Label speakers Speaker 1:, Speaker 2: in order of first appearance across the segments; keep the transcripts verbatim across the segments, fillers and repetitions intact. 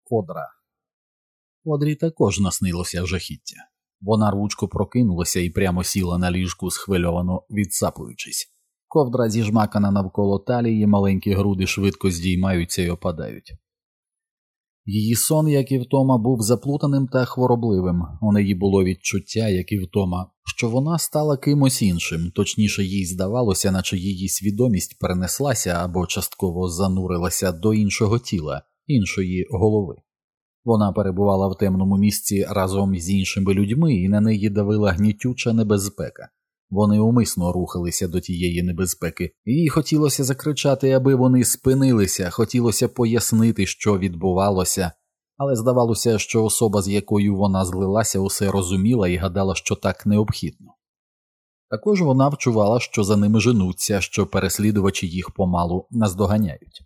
Speaker 1: Одра. Одрі також наснилося жахіття. Вона рвучко прокинулася і прямо сіла на ліжку, схвильовано відсапуючись. Ковдра зіжмакана навколо талії, маленькі груди швидко здіймаються й опадають. Її сон, як і втома, був заплутаним та хворобливим. У неї було відчуття, як і втома, що вона стала кимось іншим, точніше їй здавалося, наче її свідомість перенеслася або частково занурилася до іншого тіла, іншої голови. Вона перебувала в темному місці разом з іншими людьми, і на неї давила гнітюча небезпека. Вони умисно рухалися до тієї небезпеки, і їй хотілося закричати, аби вони спинилися, хотілося пояснити, що відбувалося, але здавалося, що особа, з якою вона злилася, усе розуміла і гадала, що так необхідно. Також вона вчувала, що за ними женуться, що переслідувачі їх помалу наздоганяють.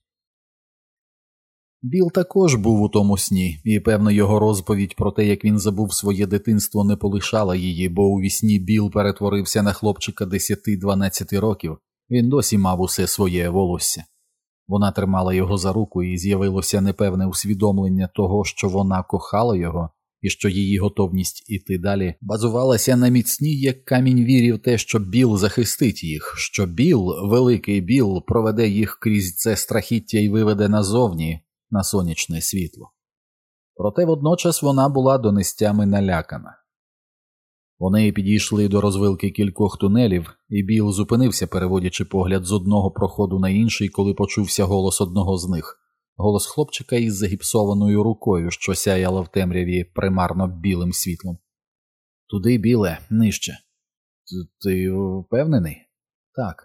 Speaker 1: Біл також був у тому сні, і, певно, його розповідь про те, як він забув своє дитинство, не полишала її, бо у вісні Біл перетворився на хлопчика десяти-дванадцяти років, він досі мав усе своє волосся. Вона тримала його за руку, і з'явилося непевне усвідомлення того, що вона кохала його, і що її готовність іти далі базувалася на міцній, як камінь вірі в те, що Біл захистить їх, що Біл, великий Біл, проведе їх крізь це страхіття і виведе назовні, на сонячне світло. Проте водночас вона була донестями налякана. Вони підійшли до розвилки кількох тунелів, і Біл зупинився, переводячи погляд з одного проходу на інший, коли почувся голос одного з них. Голос хлопчика із загіпсованою рукою, що сяяла в темряві примарно білим світлом. «Туди, Біле, нижче». «Ти впевнений?» «Так».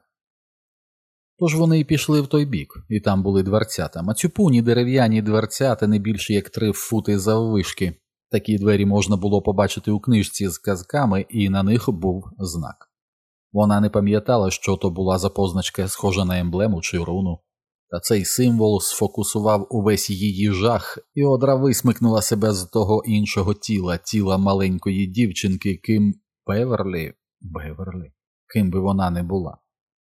Speaker 1: Тож вони й пішли в той бік, і там були дверцята, мацюпуні дерев'яні дверцята не більше як три фути заввишки. Такі двері можна було побачити у книжці з казками, і на них був знак. Вона не пам'ятала, що то була за позначка, схожа на емблему чи руну. Та цей символ сфокусував увесь її жах, і Одра висмикнула себе з того іншого тіла, тіла маленької дівчинки, ким Беверлі, Беверлі, ким би вона не була.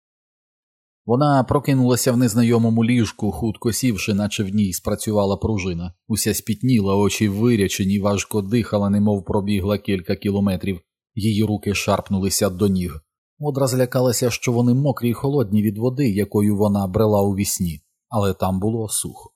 Speaker 1: Вона прокинулася в незнайомому ліжку, хутко сівши, наче в ній спрацювала пружина. Уся спітніла, очі вирячені, важко дихала, немов пробігла кілька кілометрів. Її руки шарпнулися до ніг. Одра злякалася, що вони мокрі й холодні від води, якою вона брела у вісні, але там було сухо.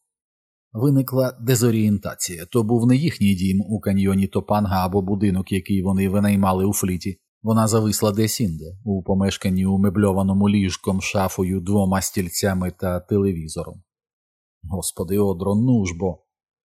Speaker 1: Виникла дезорієнтація. То був не їхній дім у каньйоні Топанга або будинок, який вони винаймали у фліті. Вона зависла десь-інде, у помешканні умебльованому ліжком, шафою, двома стільцями та телевізором. Господи, Одро, ну ж бо!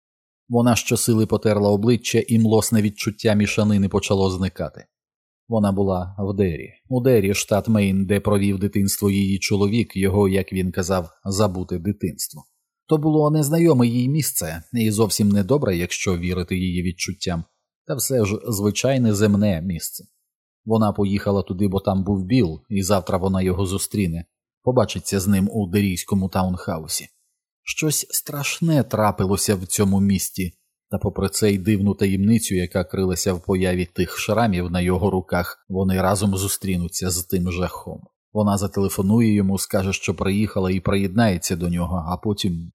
Speaker 1: Вона щосили потерла обличчя, і млосне відчуття мішанини почало зникати. Вона була в Дері. У Дері, штат Мейн, де провів дитинство її чоловік, його, як він казав, забуте дитинство. То було незнайоме їй місце, і зовсім недобре, якщо вірити її відчуттям, та все ж звичайне земне місце. Вона поїхала туди, бо там був Біл, і завтра вона його зустріне, побачиться з ним у дерійському таунхаусі. Щось страшне трапилося в цьому місті, та попри це й дивну таємницю, яка крилася в появі тих шрамів на його руках, вони разом зустрінуться з тим жахом. Вона зателефонує йому, скаже, що приїхала, і приєднається до нього, а потім...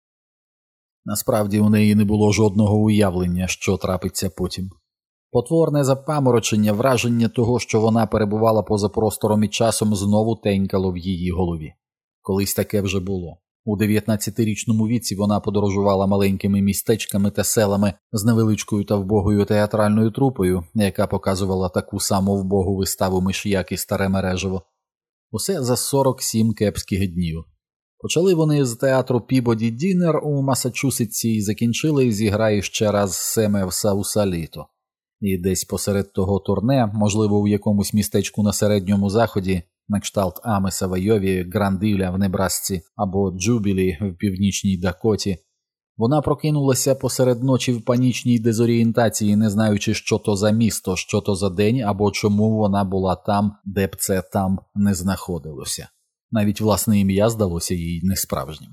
Speaker 1: Насправді у неї не було жодного уявлення, що трапиться потім. Потворне запаморочення, враження того, що вона перебувала поза простором і часом, знову тенькало в її голові. Колись таке вже було. У дев'ятнадцятирічному віці вона подорожувала маленькими містечками та селами з невеличкою та вбогою театральною трупою, яка показувала таку саму вбогу виставу «Миш'як» і «Старе мережево». Усе за сорок сім кепських днів. Почали вони з театру Пібоді Дінер у Масачусетсі і закінчили «Зіграй ще раз Семе в Саусаліто». І десь посеред того турне, можливо, у якомусь містечку на середньому заході, на кшталт Амеса в Айові, Грандиля в Небрасці або Джубілі в Північній Дакоті, вона прокинулася посеред ночі в панічній дезорієнтації, не знаючи, що то за місто, що то за день, або чому вона була там, де б це там не знаходилося. Навіть власне ім'я здалося їй несправжнім.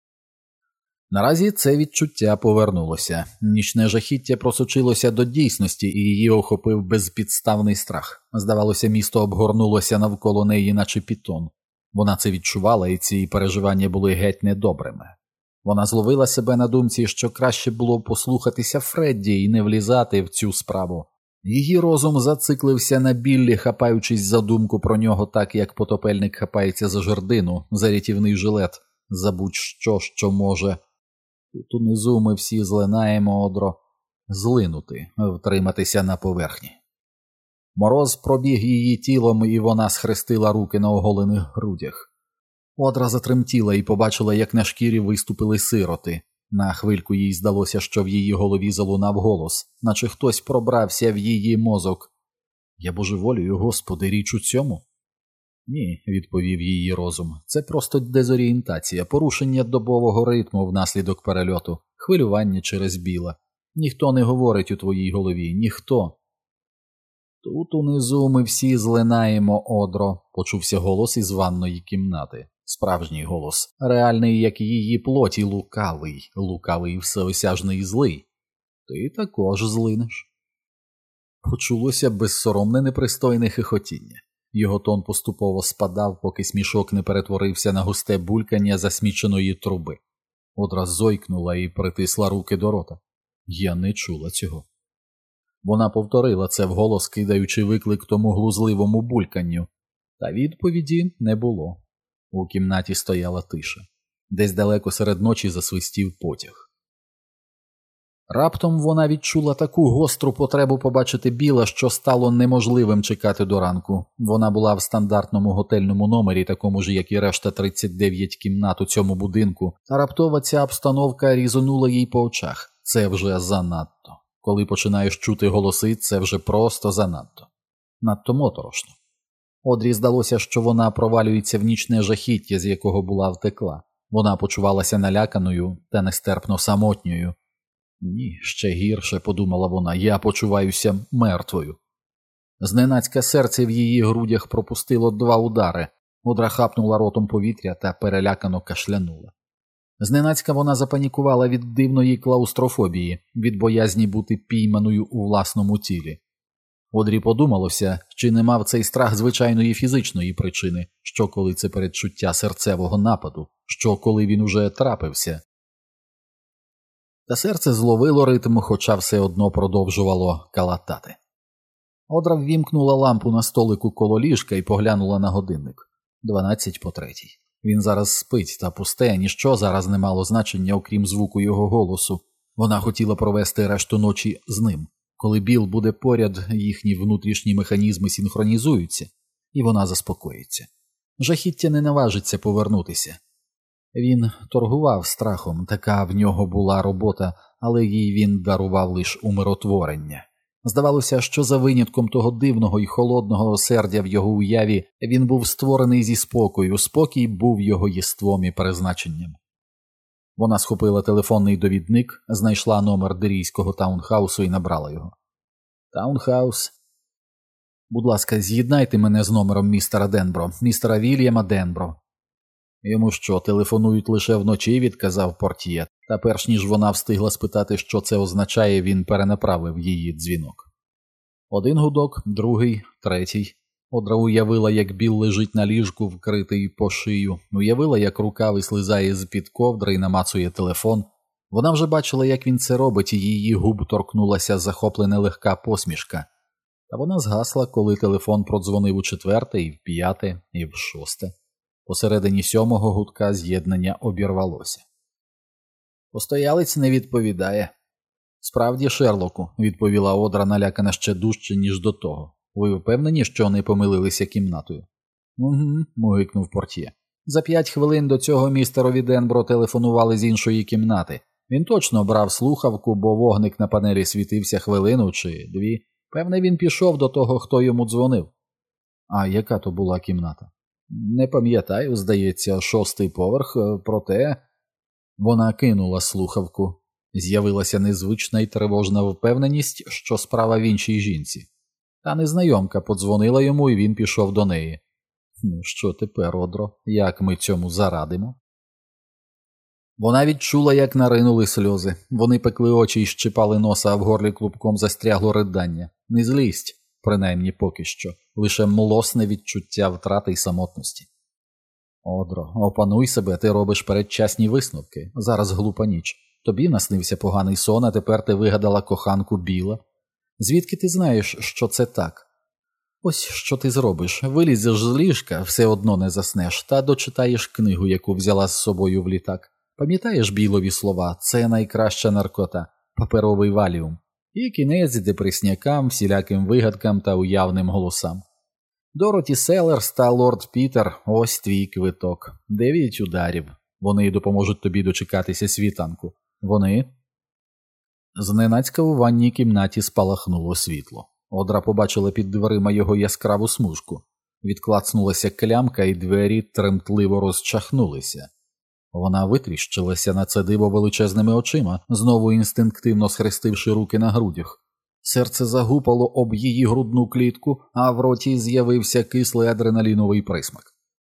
Speaker 1: Наразі це відчуття повернулося. Нічне жахіття просочилося до дійсності, і її охопив безпідставний страх. Здавалося, місто обгорнулося навколо неї, наче пітон. Вона це відчувала, і ці переживання були геть недобрими. Вона зловила себе на думці, що краще було послухатися Фредді і не влізати в цю справу. Її розум зациклився на Біллі, хапаючись за думку про нього так, як потопельник хапається за жердину, за рятівний жилет, за будь-що, що може. Тут унизу ми всі злинаємо, Одро, злинути, втриматися на поверхні. Мороз пробіг її тілом, і вона схрестила руки на оголених грудях. Одра затремтіла і побачила, як на шкірі виступили сироти. На хвильку їй здалося, що в її голові залунав голос, наче хтось пробрався в її мозок. «Я божеволюю, Господи, річ у цьому?» «Ні», – відповів її розум, – «це просто дезорієнтація, порушення добового ритму внаслідок перельоту, хвилювання через Біла. Ніхто не говорить у твоїй голові, ніхто». «Тут унизу ми всі злинаємо, Одро», – почувся голос із ванної кімнати. Справжній голос, реальний, як її плоті, лукавий, лукавий всеосяжний і злий. «Ти також злинеш». Почулося безсоромне непристойне хихотіння. Його тон поступово спадав, поки смішок не перетворився на густе булькання засміченої труби. Одра зойкнула і притисла руки до рота. Я не чула цього. Вона повторила це вголос, кидаючи виклик тому глузливому бульканню. Та відповіді не було. У кімнаті стояла тиша. Десь далеко серед ночі засвистів потяг. Раптом вона відчула таку гостру потребу побачити Біла, що стало неможливим чекати до ранку. Вона була в стандартному готельному номері, такому ж, як і решта тридцять дев'ять кімнат у цьому будинку, та раптово ця обстановка різонула їй по очах. Це вже занадто. Коли починаєш чути голоси, це вже просто занадто. Надто моторошно. Одрі здалося, що вона провалюється в нічне жахіття, з якого була втекла. Вона почувалася наляканою та нестерпно самотньою. Ні, ще гірше, подумала вона, я почуваюся мертвою. Зненацька серце в її грудях пропустило два удари. Одра хапнула ротом повітря та перелякано кашлянула. Зненацька вона запанікувала від дивної клаустрофобії, від боязні бути пійманою у власному тілі. Одрі подумалося, чи не мав цей страх звичайної фізичної причини, що коли це передчуття серцевого нападу, що коли він уже трапився. Та серце зловило ритм, хоча все одно продовжувало калатати. Одра ввімкнула лампу на столику коло ліжка і поглянула на годинник. Дванадцять по третій. Він зараз спить, та пусте, ніщо зараз не мало значення, окрім звуку його голосу. Вона хотіла провести решту ночі з ним. Коли Біл буде поряд, їхні внутрішні механізми синхронізуються, і вона заспокоїться. Жахіття не наважиться повернутися. Він торгував страхом, така в нього була робота, але їй він дарував лише умиротворення. Здавалося, що за винятком того дивного і холодного осердя в його уяві він був створений зі спокою, спокій був його єством і призначенням. Вона схопила телефонний довідник, знайшла номер дерійського таунхаусу і набрала його. Таунхаус. Будь ласка, з'єднайте мене з номером містера Денбро, містера Вільяма Денбро. Йому що, телефонують лише вночі, відказав портьє, та перш ніж вона встигла спитати, що це означає, він перенаправив її дзвінок. Один гудок, другий, третій. Одра уявила, як Біл лежить на ліжку, вкритий по шию, уявила, як рука вислизає з-під ковдри і намацує телефон. Вона вже бачила, як він це робить, і її губ торкнулася захоплена легка посмішка. Та вона згасла, коли телефон продзвонив у четверте, і в п'яте, і в шосте. Посередині сьомого гудка з'єднання обірвалося. Постоялець не відповідає. Справді, Шерлоку, відповіла Одра, налякана ще дужче, ніж до того. Ви впевнені, що не помилилися кімнатою? Угу, мугикнув портьє. За п'ять хвилин до цього містерові Денбро телефонували з іншої кімнати. Він точно брав слухавку, бо вогник на панелі світився хвилину чи дві. Певне, він пішов до того, хто йому дзвонив. А яка то була кімната? Не пам'ятаю, здається, шостий поверх, проте... Вона кинула слухавку. З'явилася незвична й тривожна впевненість, що справа в іншій жінці. Та незнайомка подзвонила йому, і він пішов до неї. Ну, що тепер, Одро? Як ми цьому зарадимо? Вона відчула, як наринули сльози. Вони пекли очі і щипали носа, а в горлі клубком застрягло ридання. Не злість, принаймні поки що, лише млосне відчуття втрати й самотності. Одро, опануй себе, ти робиш передчасні висновки. Зараз глупа ніч. Тобі наснився поганий сон, а тепер ти вигадала коханку Біла. Звідки ти знаєш, що це так? Ось що ти зробиш. Вилізеш з ліжка, все одно не заснеш, та дочитаєш книгу, яку взяла з собою в літак. Пам'ятаєш Білові слова? Це найкраща наркота. Паперовий валіум. І кінець депреснякам, всіляким вигадкам та уявним голосам. Дороті Селерс та лорд Пітер – ось твій квиток. Дев'ять ударів. Вони допоможуть тобі дочекатися світанку. Вони? Зненацька у ванній кімнаті спалахнуло світло. Одра побачила під дверима його яскраву смужку. Відклацнулася клямка, і двері тремтливо розчахнулися. Вона витріщилася на це диво величезними очима, знову інстинктивно схрестивши руки на грудях. Серце загупало об її грудну клітку, а в роті з'явився кислий адреналіновий присмак.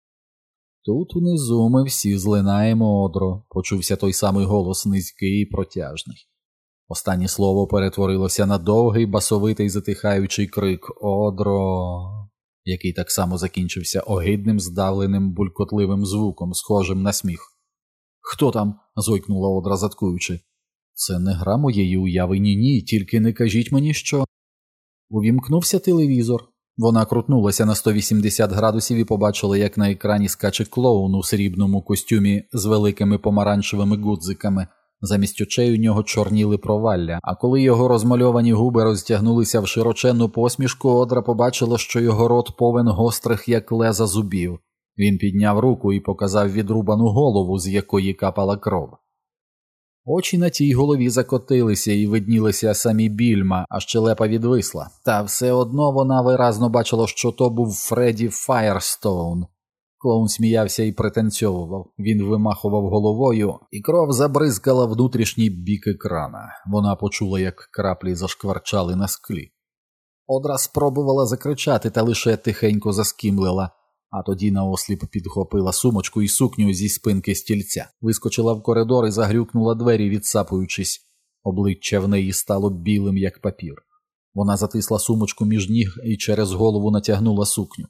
Speaker 1: «Тут унизу ми всі злинаємо, Одро», – почувся той самий голос, низький і протяжний. Останнє слово перетворилося на довгий, басовитий, затихаючий крик «Одро», який так само закінчився огидним, здавленим, булькотливим звуком, схожим на сміх. «Хто там?» – зойкнула Одра, заткуючи. «Це не гра моєї уяви, ні-ні, тільки не кажіть мені, що...» Увімкнувся телевізор. Вона крутнулася на сто вісімдесят градусів і побачила, як на екрані скаче клоун у срібному костюмі з великими помаранчевими гудзиками. Замість очей у нього чорніли провалля, а коли його розмальовані губи розтягнулися в широченну посмішку, Одра побачила, що його рот повен гострих, як леза, зубів. Він підняв руку і показав відрубану голову, з якої капала кров. Очі на тій голові закотилися і виднілися самі більма, а щелепа відвисла. Та все одно вона виразно бачила, що то був Фредді Фаєрстоун. Клоун сміявся і пританцьовував. Він вимахував головою, і кров забризкала внутрішній бік екрана. Вона почула, як краплі зашкварчали на склі. Одра спробувала закричати, та лише тихенько заскімлила. А тоді наосліп підхопила сумочку і сукню зі спинки стільця, вискочила в коридор і загрюкнула двері, відсапуючись. Обличчя в неї стало білим, як папір. Вона затисла сумочку між ніг і через голову натягнула сукню.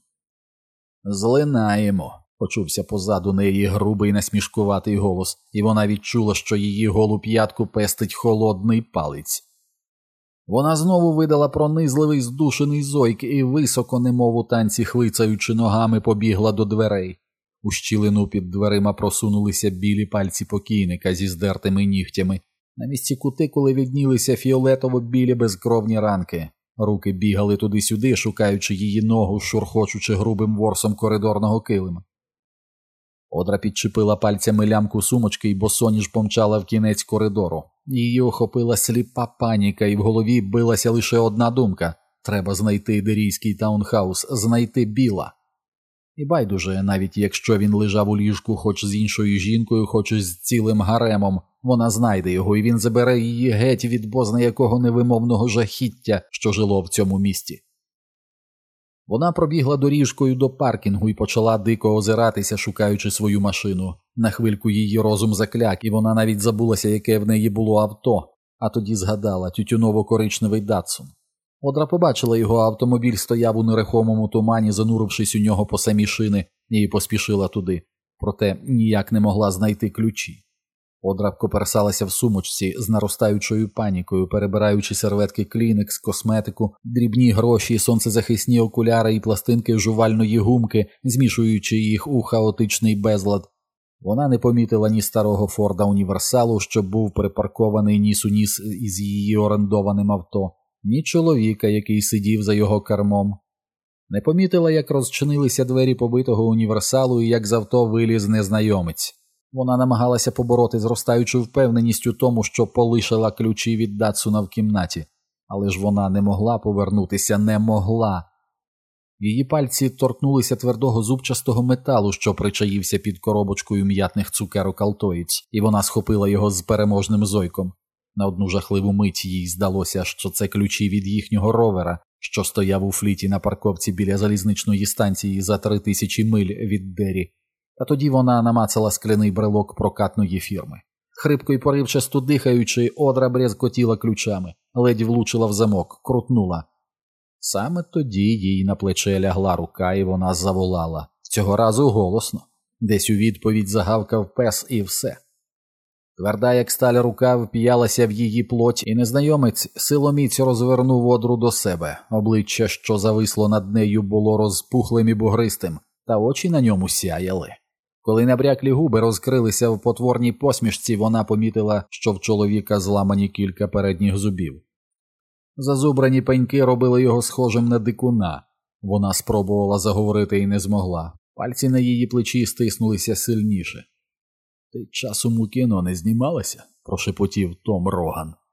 Speaker 1: «Злинаємо», – почувся позаду неї грубий насмішкуватий голос, і вона відчула, що її голу п'ятку пестить холодний палець. Вона знову видала пронизливий здушений зойк і високо, немов у танці хвицаючи ногами, побігла до дверей. У щілину під дверима просунулися білі пальці покійника зі здертими нігтями. На місці кутикули віднілися фіолетово-білі безкровні ранки. Руки бігали туди-сюди, шукаючи її ногу, шурхочучи грубим ворсом коридорного килима. Одра підчепила пальцями лямку сумочки і босоніж помчала в кінець коридору. Її охопила сліпа паніка, і в голові билася лише одна думка – треба знайти дерійський таунхаус, знайти Біла. І байдуже, навіть якщо він лежав у ліжку хоч з іншою жінкою, хоч з цілим гаремом, вона знайде його, і він забере її геть від бозна якого невимовного жахіття, що жило в цьому місті. Вона пробігла доріжкою до паркінгу і почала дико озиратися, шукаючи свою машину. На хвильку її розум закляк, і вона навіть забулася, яке в неї було авто, а тоді згадала тютюново-коричневий Датсун. Одра побачила його, автомобіль стояв у нерухомому тумані, занурившись у нього по самі шини, і поспішила туди. Проте ніяк не могла знайти ключі. Одра коперсалася в сумочці з наростаючою панікою, перебираючи серветки Клінекс, косметику, дрібні гроші, сонцезахисні окуляри і пластинки жувальної гумки, змішуючи їх у хаотичний безлад. Вона не помітила ні старого Форда Універсалу, що був припаркований ніс у ніс із її орендованим авто, ні чоловіка, який сидів за його кермом. Не помітила, як розчинилися двері побитого Універсалу і як з авто виліз незнайомець. Вона намагалася побороти зростаючу впевненість у тому, що полишила ключі від Датсуна в кімнаті. Але ж вона не могла повернутися, не могла. Її пальці торкнулися твердого зубчастого металу, що причаївся під коробочкою м'ятних цукерок Алтоїць, і вона схопила його з переможним зойком. На одну жахливу мить їй здалося, що це ключі від їхнього ровера, що стояв у фліті на парковці біля залізничної станції за три тисячі миль від Дері. Та тоді вона намацала скляний брелок прокатної фірми. Хрипко й поривчасто дихаючи, Одра брязкотіла ключами, ледь влучила в замок, крутнула. Саме тоді їй на плече лягла рука, і вона заволала. Цього разу голосно. Десь у відповідь загавкав пес і все. Тверда, як сталь рука, вп'ялася в її плоть, і незнайомець силоміць розвернув одру до себе. Обличчя, що зависло над нею, було розпухлим і бугристим, та очі на ньому сяяли. Коли набряклі губи розкрилися в потворній посмішці, вона помітила, що в чоловіка зламані кілька передніх зубів. Зазубрані пеньки робили його схожим на дикуна. Вона спробувала заговорити і не змогла. Пальці на її плечі стиснулися сильніше. «Ти часом у кіно не знімалася?» – прошепотів Том Роган.